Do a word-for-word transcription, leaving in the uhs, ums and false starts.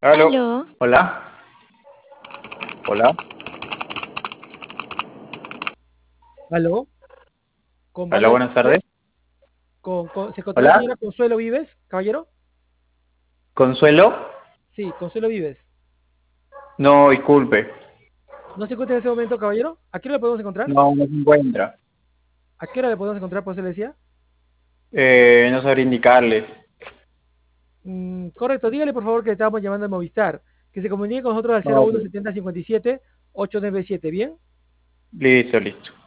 Aló. Aló, Hola. Hola. ¿Aló? Con Hola, Vale, buenas tardes. con, con- ¿se encontrará la Hola. señora Consuelo Vives, caballero? Consuelo. Sí, Consuelo Vives. No, disculpe. ¿No se encuentra en ese momento, caballero? ¿A qué hora le podemos encontrar? No, no se encuentra. ¿A qué hora le podemos encontrar, por eso le decía? Eh, no sabría indicarle. Mm, correcto, dígale por favor que le estamos llamando al Movistar, que se comunique con nosotros al cero No, uno pues, setenta cincuenta y siete ocho nueve siete, ¿bien? listo, listo.